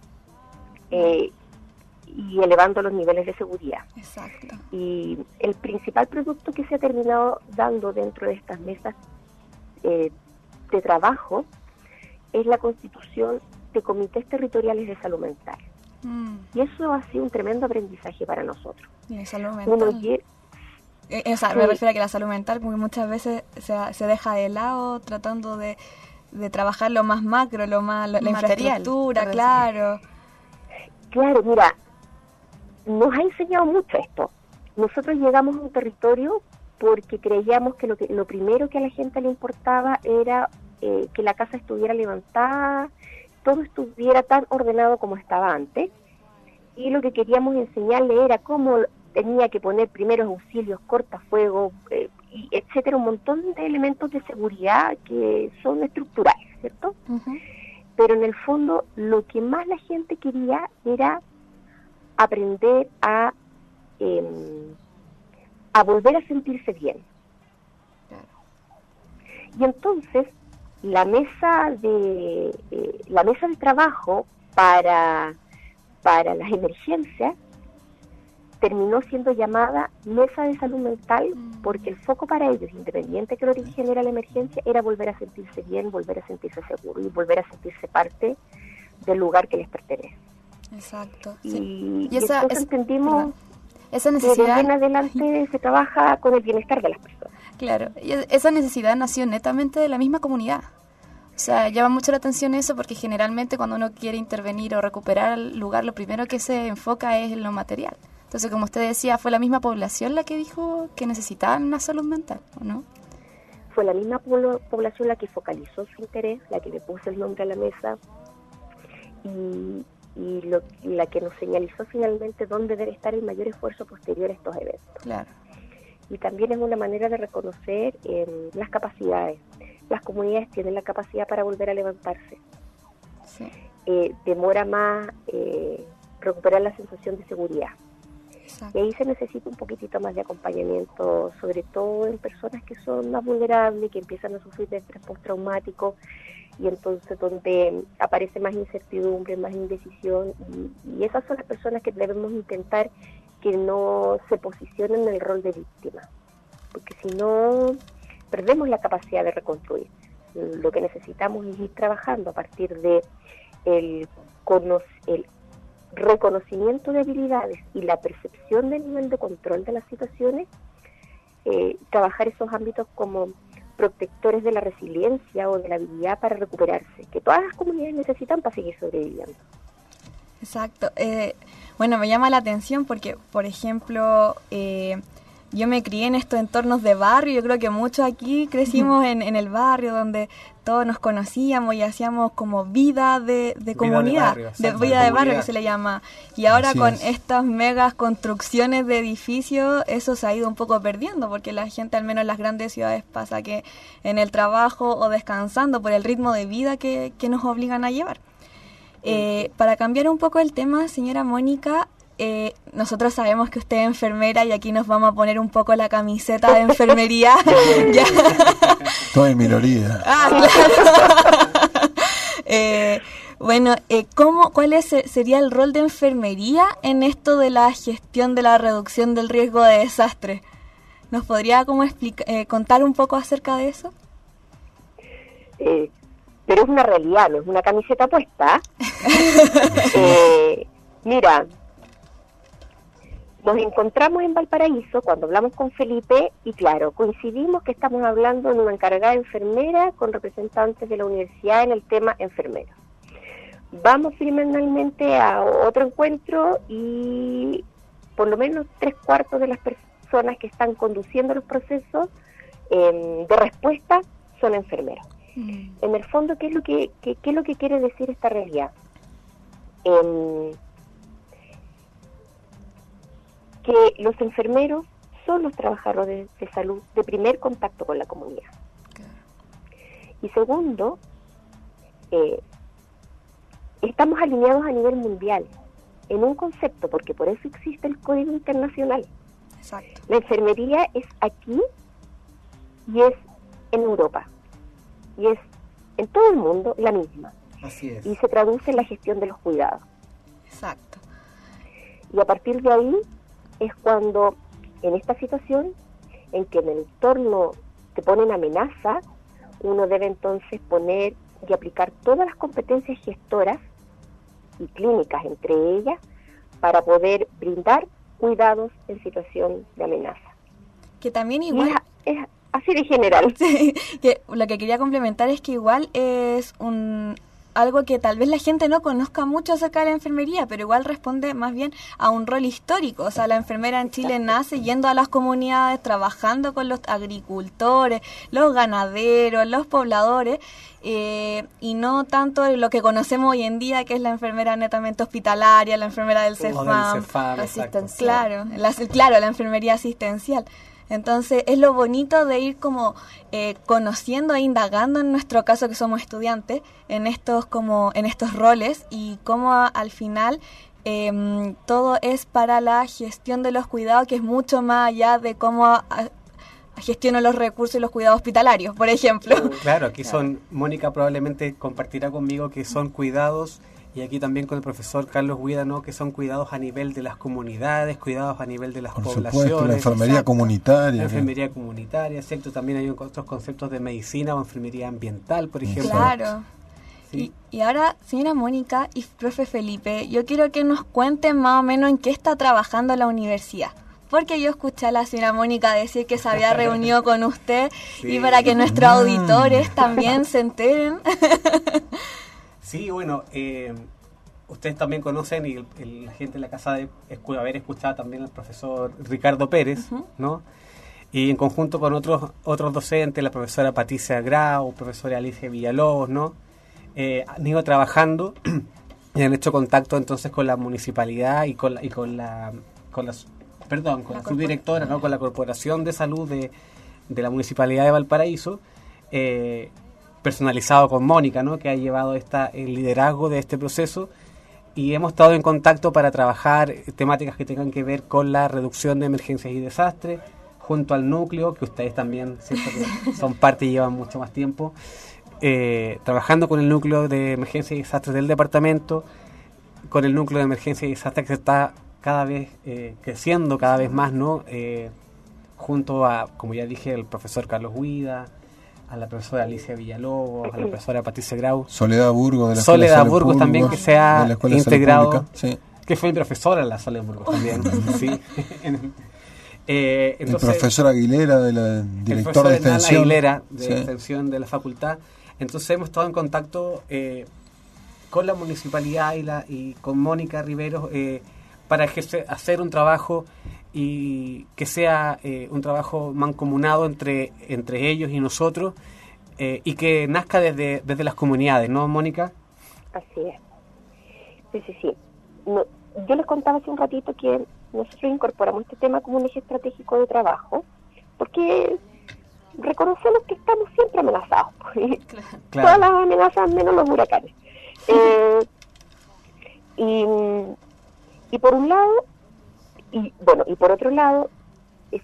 G: eh, y elevando los niveles de seguridad.
H: Exacto.
G: Y el principal producto que se ha terminado dando dentro de estas mesas eh, de trabajo es la constitución de comités territoriales de salud mental.
H: Mm.
G: Y eso ha sido un tremendo aprendizaje para nosotros.
H: Y la salud
G: Uno
H: mental.
G: quiere,
H: Eh, o sea,
G: Sí.
H: me refiero a que la salud mental, porque muchas veces se, se deja de lado tratando de, de trabajar lo más macro, lo más lo- la
C: Material,
H: infraestructura,
C: por decir.
H: claro.
G: claro, mira, nos ha enseñado mucho esto. Nosotros llegamos a un territorio porque creíamos que lo, que, lo primero que a la gente le importaba era eh, que la casa estuviera levantada, todo estuviera tan ordenado como estaba antes, y lo que queríamos enseñarle era cómo tenía que poner primeros auxilios, cortafuegos, eh, y etcétera, un montón de elementos de seguridad que son estructurales, ¿cierto?
H: Ujú.
G: Pero en el fondo lo que más la gente quería era aprender a eh, a volver a sentirse bien. Y entonces la mesa de eh, la mesa de trabajo para para las emergencias terminó siendo llamada mesa de salud mental porque el foco para ellos, independiente que el origen era la emergencia, era volver a sentirse bien, volver a sentirse seguro y volver a sentirse parte del lugar que les pertenece.
H: Exacto.
G: Y,
H: Sí.
G: y
C: Y esa-
G: entonces
C: es-
G: entendimos
C: perdón. Esa
G: que de
C: necesidad,
G: ahí en adelante se trabaja con el bienestar de las personas.
C: claro, y es- esa necesidad nació netamente de la misma comunidad. O sea, llama mucho la atención eso porque generalmente cuando uno quiere intervenir o recuperar el lugar, lo primero que se enfoca es en lo material. Entonces, como usted decía, fue la misma población la que dijo que necesitaban una salud mental, ¿o no?
G: Fue la misma pobl- población la que focalizó su interés, la que le puso el nombre a la mesa y, y lo, la que nos señalizó finalmente dónde debe estar el mayor esfuerzo posterior a estos eventos.
C: Claro.
G: Y también es una manera de reconocer eh, las capacidades. Las comunidades tienen la capacidad para volver a levantarse.
C: Sí.
G: Eh, demora más eh, recuperar la sensación de seguridad.
H: Exacto.
G: Y ahí se necesita un poquitito más de acompañamiento, sobre todo en personas que son más vulnerables, que empiezan a sufrir de estrés postraumático, y entonces donde aparece más incertidumbre, más indecisión, y, y esas son las personas que debemos intentar que no se posicionen en el rol de víctima, porque si no, perdemos la capacidad de reconstruir. Lo que necesitamos es ir trabajando a partir de el, cono- el reconocimiento de habilidades y la percepción del nivel de control de las situaciones, eh, trabajar esos ámbitos como protectores de la resiliencia o de la habilidad para recuperarse, que todas las comunidades necesitan para seguir sobreviviendo.
H: Exacto. Eh, bueno, me llama la atención porque, por ejemplo, eh, yo me crié en estos entornos de barrio. Yo creo que muchos aquí crecimos en, en el barrio donde todos nos conocíamos y hacíamos como vida de, de comunidad,
E: barrio,
H: de
E: exacto,
H: vida
E: de
H: de barrio
E: comunidad.
H: que se le llama. Y ahora
D: Así
H: con
D: es.
H: estas megas construcciones de edificios, eso se ha ido un poco perdiendo porque la gente, al menos en las grandes ciudades, pasa que en el trabajo o descansando por el ritmo de vida que, que nos obligan a llevar. Eh, para cambiar un poco el tema, señora Mónica, eh, nosotros sabemos que usted es enfermera y aquí nos vamos a poner un poco la camiseta de enfermería. Ya.
D: Estoy en minoría.
H: Ah, claro. eh, bueno, eh, ¿cómo, ¿cuál es, sería el rol de enfermería en esto de la gestión de la reducción del riesgo de desastre? ¿Nos podría como explica, eh, contar un poco acerca de eso?
G: Eh, pero es una realidad, no es una camiseta puesta. eh, mira, nos encontramos en Valparaíso cuando hablamos con Felipe y claro, coincidimos que estamos hablando de una encargada enfermera con representantes de la universidad en el tema enfermeros. Vamos finalmente a otro encuentro y por lo menos tres cuartos de las personas que están conduciendo los procesos eh, de respuesta son enfermeros. Mm. En el fondo, ¿qué es lo que, qué, qué es lo que quiere decir esta realidad? Eh, que los enfermeros son los trabajadores de, de salud de primer contacto con la comunidad. Claro. Y segundo, eh, estamos alineados a nivel mundial en un concepto, porque por eso existe el Código Internacional. Exacto. La enfermería es aquí y es en Europa y es en todo el mundo la misma.
E: Así es.
G: Y se traduce en la gestión de los cuidados.
H: Exacto.
G: Y a partir de ahí es cuando en esta situación en que en el entorno te ponen amenaza, uno debe entonces poner y aplicar todas las competencias gestoras y clínicas entre ellas para poder brindar cuidados en situación de amenaza.
H: Que también igual...
G: Es, es así de general.
H: Sí, que lo que quería complementar es que igual es un... algo que tal vez la gente no conozca mucho acerca de la enfermería, pero igual responde más bien a un rol histórico. O sea, la enfermera en Chile nace yendo a las comunidades, trabajando con los agricultores, los ganaderos, los pobladores, eh, y no tanto lo que conocemos hoy en día, que es la enfermera netamente hospitalaria, la enfermera del CEFAM.
C: Asistencial.
H: Claro, la, claro, la enfermería asistencial. Entonces es lo bonito de ir como eh, conociendo e indagando, en nuestro caso que somos estudiantes, en estos como en estos roles y cómo a, al final eh, todo es para la gestión de los cuidados, que es mucho más allá de cómo a, a, gestiono los recursos y los cuidados hospitalarios, por ejemplo.
E: Claro, aquí son, Mónica probablemente compartirá conmigo que son cuidados, y aquí también con el profesor Carlos Huida, ¿no?, que son cuidados a nivel de las comunidades, cuidados a nivel de las
D: Por
E: poblaciones.
D: Supuesto, la enfermería
E: Exacto.
D: comunitaria.
E: La enfermería comunitaria, ¿cierto? También hay otros conceptos de medicina o enfermería ambiental, por ejemplo.
H: Claro.
E: Sí.
H: Y, y ahora, señora Mónica y profe Felipe, yo quiero que nos cuenten más o menos en qué está trabajando la universidad. Porque yo escuché a la señora Mónica decir que se había reunido con usted, sí. Y para que nuestros auditores también se enteren.
E: Sí, bueno, eh, ustedes también conocen, y el, el, la gente en la casa de escu- haber escuchado también al profesor Ricardo Pérez, uh-huh. ¿no? Y en conjunto con otros otros docentes, la profesora Patricia Grau, profesora Alicia Villalobos, ¿no? Eh, han ido trabajando y han hecho contacto entonces con la municipalidad y con la, y con la, con la perdón, con la, la subdirectora, ¿no?, con la Corporación de Salud de, de la Municipalidad de Valparaíso, eh, personalizado con Mónica, ¿no?, que ha llevado esta, el liderazgo de este proceso, y hemos estado en contacto para trabajar temáticas que tengan que ver con la reducción de emergencias y desastres, junto al núcleo, que ustedes también, ¿cierto?, que son parte y llevan mucho más tiempo, eh, trabajando con el núcleo de emergencias y desastres del departamento, con el núcleo de emergencias y desastres que está cada vez eh, creciendo, cada vez más, ¿no?, eh, junto a, como ya dije, el profesor Carlos Huida, a la profesora Alicia Villalobos, a la profesora Patricia Grau.
D: Soledad Burgos de la
E: Soledad
D: Escuela
E: Burgos
D: Burgos,
E: también, que se ha integrado,
D: sí.
E: que fue mi profesora en la Soledad Burgos también. Sí. eh, entonces,
D: el profesor Aguilera, de la director de extensión.
E: Aguilera, de
D: sí.
E: extensión de la facultad. Entonces hemos estado en contacto eh, con la municipalidad y, la, y con Mónica Riveros eh, para ejercer, hacer un trabajo y que sea eh, un trabajo mancomunado entre entre ellos y nosotros, eh, y que nazca desde desde las comunidades, ¿no, Mónica?
G: Así es. Sí, sí, sí. No, yo les contaba hace un ratito que nosotros incorporamos este tema como un eje estratégico de trabajo, porque reconocemos que estamos siempre amenazados. Claro. Todas las amenazas menos los huracanes. Eh, y, y por un lado, y bueno, y por otro lado, es,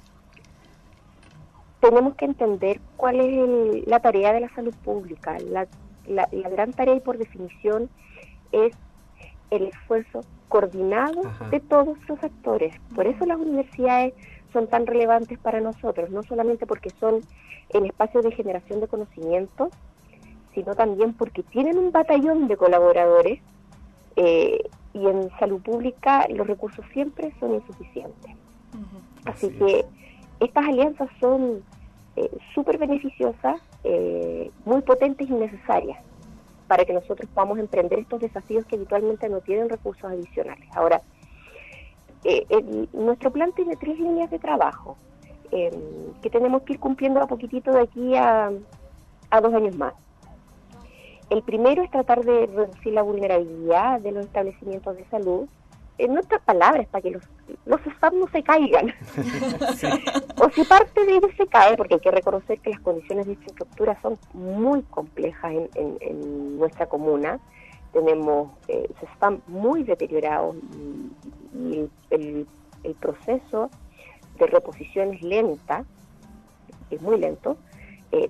G: tenemos que entender cuál es el, la tarea de la salud pública. La, la, la gran tarea, y por definición, es el esfuerzo coordinado Ajá. de todos los actores. Por eso las universidades son tan relevantes para nosotros, no solamente porque son el espacio de generación de conocimiento, sino también porque tienen un batallón de colaboradores eh, y en salud pública los recursos siempre son insuficientes. Uh-huh. Así, Así que estas alianzas son eh, súper beneficiosas, eh, muy potentes y necesarias para que nosotros podamos emprender estos desafíos que habitualmente no tienen recursos adicionales. Ahora, eh, el, nuestro plan tiene tres líneas de trabajo eh, que tenemos que ir cumpliendo a poquitito de aquí a, a dos años más. El primero es tratar de reducir la vulnerabilidad de los establecimientos de salud. En otras palabras, para que los, los S A M no se caigan. Sí. O si parte de ellos se cae, porque hay que reconocer que las condiciones de infraestructura son muy complejas en, en, en nuestra comuna. Tenemos eh, S A M muy deteriorados y, y el, el, el proceso de reposición es lenta, es muy lento, eh,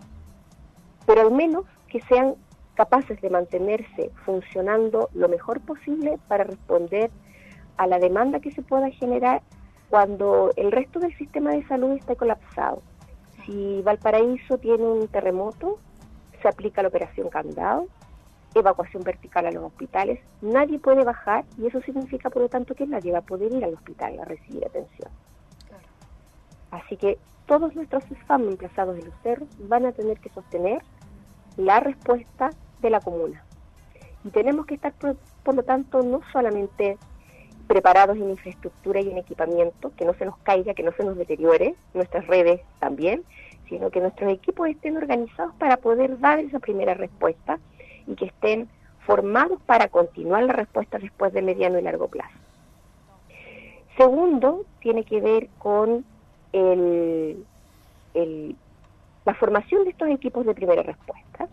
G: pero al menos que sean capaces de mantenerse funcionando lo mejor posible para responder a la demanda que se pueda generar cuando el resto del sistema de salud está colapsado. Si Valparaíso tiene un terremoto, se aplica la operación candado, evacuación vertical a los hospitales, nadie puede bajar y eso significa por lo tanto que nadie va a poder ir al hospital a recibir atención. Claro. Así que todos nuestros S A M emplazados en los cerros van a tener que sostener la respuesta de la comuna. Y tenemos que estar, por, por lo tanto, no solamente preparados en infraestructura y en equipamiento, que no se nos caiga, que no se nos deteriore, nuestras redes también, sino que nuestros equipos estén organizados para poder dar esa primera respuesta y que estén formados para continuar la respuesta después de mediano y largo plazo. Segundo, tiene que ver con el, el la formación de estos equipos de primera respuesta.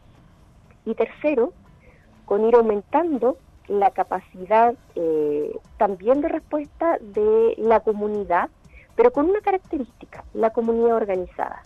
G: Y tercero, con ir aumentando la capacidad eh, también de respuesta de la comunidad, pero con una característica, la comunidad organizada.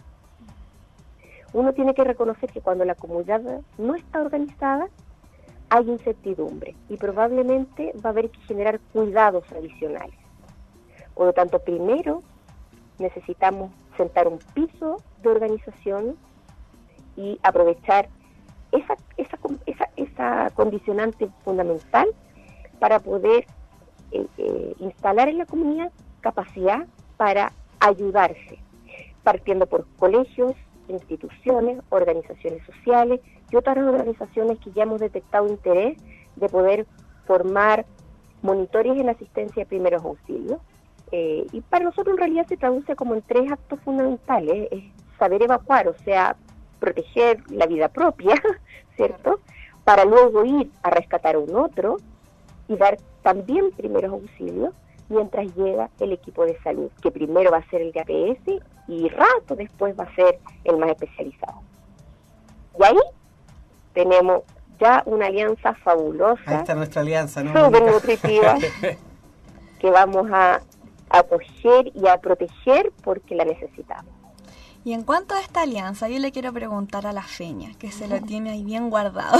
G: Uno tiene que reconocer que cuando la comunidad no está organizada, hay incertidumbre y probablemente va a haber que generar cuidados adicionales. Por lo tanto, primero necesitamos sentar un piso de organización y aprovechar esa, esa, esa, esa condicionante fundamental para poder eh, eh, instalar en la comunidad capacidad para ayudarse, partiendo por colegios, instituciones, organizaciones sociales y otras organizaciones que ya hemos detectado interés de poder formar monitores en asistencia de primeros auxilios. Eh, y para nosotros en realidad se traduce como en tres actos fundamentales: es saber evacuar, o sea, proteger la vida propia, ¿cierto? Para luego ir a rescatar a un otro y dar también primeros auxilios mientras llega el equipo de salud, que primero va a ser el de A P S y rato después va a ser el más especializado. Y ahí tenemos ya una alianza fabulosa.
E: Ahí está nuestra alianza, ¿no?
G: Súper nutritiva, que vamos a acoger y a proteger porque la necesitamos.
H: Y en cuanto a esta alianza, yo le quiero preguntar a la Feña, que se lo tiene ahí bien guardado.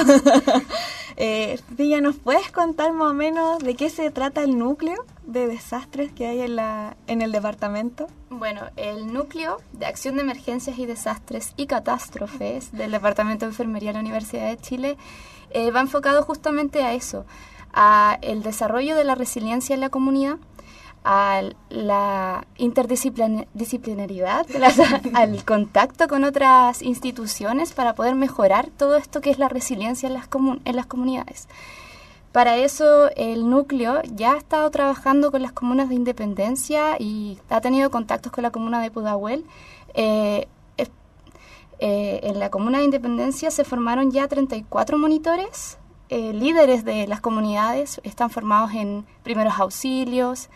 H: eh, Feña, ¿nos puedes contar más o menos de qué se trata el núcleo de desastres que hay en, la, en el departamento?
C: Bueno, el núcleo de acción de emergencias y desastres y catástrofes del Departamento de Enfermería de la Universidad de Chile eh, va enfocado justamente a eso, a el desarrollo de la resiliencia en la comunidad, a la interdisciplinaridad, al contacto con otras instituciones para poder mejorar todo esto que es la resiliencia en las, comun- en las comunidades. Para eso el núcleo ya ha estado trabajando con las comunas de Independencia y ha tenido contactos con la comuna de Pudahuel. Eh, eh, eh, en la comuna de Independencia se formaron ya treinta y cuatro monitores, eh, líderes de las comunidades, están formados en primeros auxilios,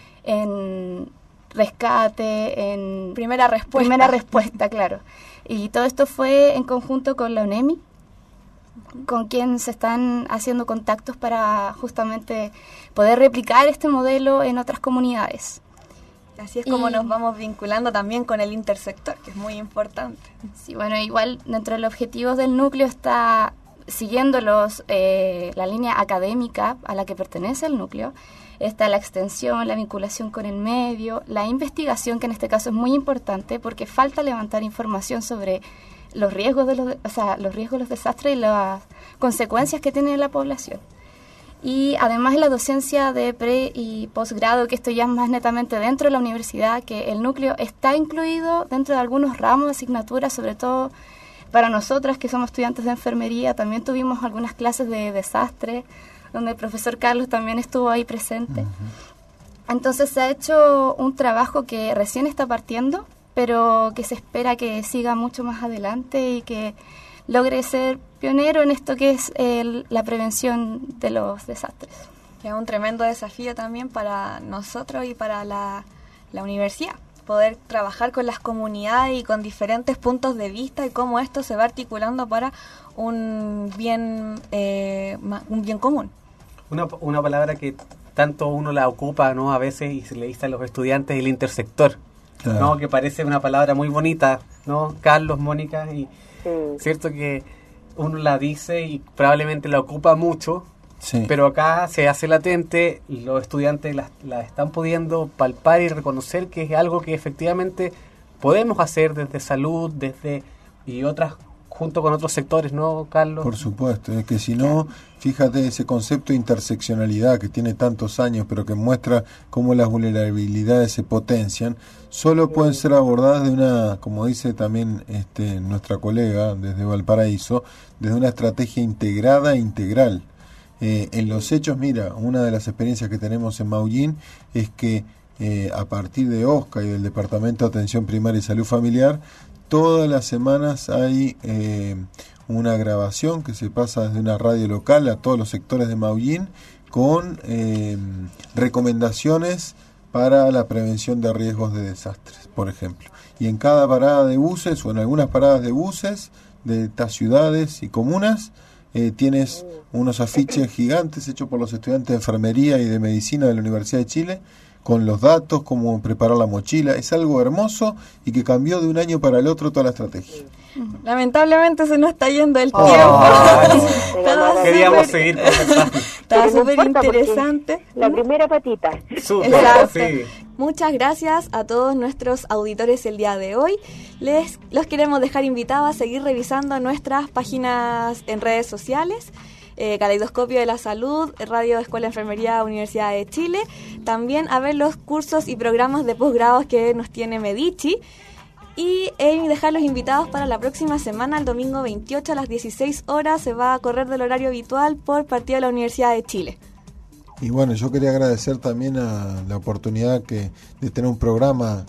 C: en rescate, en
H: primera respuesta.
C: Primera respuesta, claro. Y todo esto fue en conjunto con la UNEMI, con quien se están haciendo contactos para justamente poder replicar este modelo en otras comunidades.
H: Así es como
C: y,
H: nos vamos vinculando también con el intersector, que es muy importante.
C: Sí, bueno, igual dentro de los objetivos del núcleo está siguiendo los, eh, la línea académica a la que pertenece el núcleo, está la extensión, la vinculación con el medio, la investigación, que en este caso es muy importante porque falta levantar información sobre los riesgos de los, o sea, los riesgos de los desastres y las consecuencias que tiene la población. Y además la docencia de pre y posgrado, que esto ya es más netamente dentro de la universidad, que el núcleo está incluido dentro de algunos ramos de asignaturas, sobre todo para nosotras que somos estudiantes de enfermería. También tuvimos algunas clases de desastre, donde el profesor Carlos también estuvo ahí presente. Uh-huh. Entonces se ha hecho un trabajo que recién está partiendo, pero que se espera que siga mucho más adelante y que logre ser pionero en esto que es el, la prevención de los desastres.
H: Que es un tremendo desafío también para nosotros y para la, la universidad, poder trabajar con las comunidades y con diferentes puntos de vista y cómo esto se va articulando para un bien, eh, un bien común.
E: Una, una palabra que tanto uno la ocupa, ¿no? A veces, y se le dice a los estudiantes, el intersector, claro. ¿no? Que parece una palabra muy bonita, ¿no? Carlos, Mónica, y sí. Cierto que uno la dice y probablemente la ocupa mucho, sí. Pero acá se hace latente, los estudiantes la, la están pudiendo palpar y reconocer que es algo que efectivamente podemos hacer desde salud, desde y otras, junto con otros sectores, ¿no, Carlos?
D: Por supuesto, es que si no, fíjate ese concepto de interseccionalidad que tiene tantos años, pero que muestra cómo las vulnerabilidades se potencian, solo pueden ser abordadas de una, como dice también este nuestra colega desde Valparaíso, desde una estrategia integrada e integral. Eh, en los hechos, mira, una de las experiencias que tenemos en Maullín es que eh, a partir de O S C A y del Departamento de Atención Primaria y Salud Familiar, todas las semanas hay eh, una grabación que se pasa desde una radio local a todos los sectores de Maullín con eh, recomendaciones para la prevención de riesgos de desastres, por ejemplo. Y en cada parada de buses o en algunas paradas de buses de estas ciudades y comunas eh, tienes unos afiches gigantes hechos por los estudiantes de enfermería y de medicina de la Universidad de Chile con los datos, cómo preparar la mochila. Es algo hermoso y que cambió de un año para el otro toda la estrategia.
H: Lamentablemente se nos está yendo el
E: oh,
H: tiempo.
E: No, queríamos seguir conversando.
H: Estaba súper interesante.
G: La primera patita.
E: Súper, sí.
B: Muchas gracias a todos nuestros auditores el día de hoy. Les los queremos dejar invitados a seguir revisando nuestras páginas en redes sociales. Eh, Caleidoscopio de la Salud, Radio Escuela de Enfermería, Universidad de Chile. También a ver los cursos y programas de posgrados que nos tiene Medici. Y eh, dejarlos invitados para la próxima semana, el domingo veintiocho a las dieciséis horas, se va a correr del horario habitual por partido de la Universidad de Chile.
D: Y bueno, yo quería agradecer también a la oportunidad que de tener un programa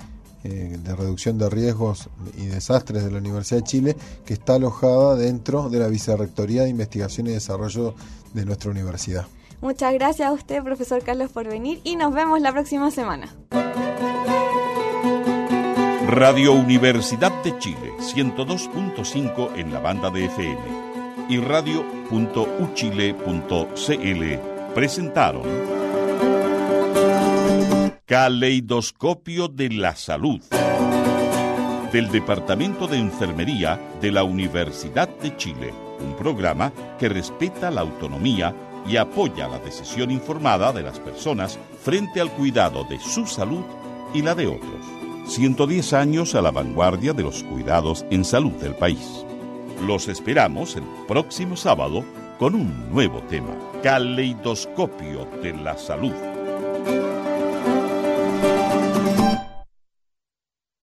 D: eh, de reducción de riesgos y desastres de la Universidad de Chile, que está alojada dentro de la Vicerrectoría de Investigación y Desarrollo de nuestra universidad.
B: Muchas gracias a usted, profesor Carlos, por venir, y nos vemos la próxima semana.
A: Radio Universidad de Chile, ciento dos punto cinco en la banda de F M y radio punto u chile punto c l presentaron Caleidoscopio de la Salud del Departamento de Enfermería de la Universidad de Chile, un programa que respeta la autonomía y apoya la decisión informada de las personas frente al cuidado de su salud y la de otros. ciento diez años a la vanguardia de los cuidados en salud del país. Los esperamos el próximo sábado con un nuevo tema, Caleidoscopio de la Salud.